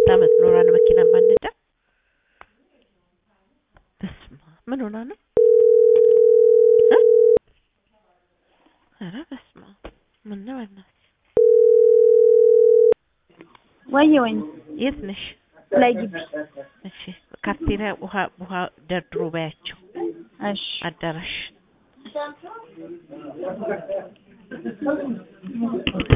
ስንት አመት ኖራን መኪና ማነዳ በስማ ምን ሆና ነው አረ በስማ ምን ነው እናት ወይ የት ነሽ ላይ ግቢ እሺ ካርቴራ ውሃ ደርድሮ ባያቸው እሺ አዳራሽ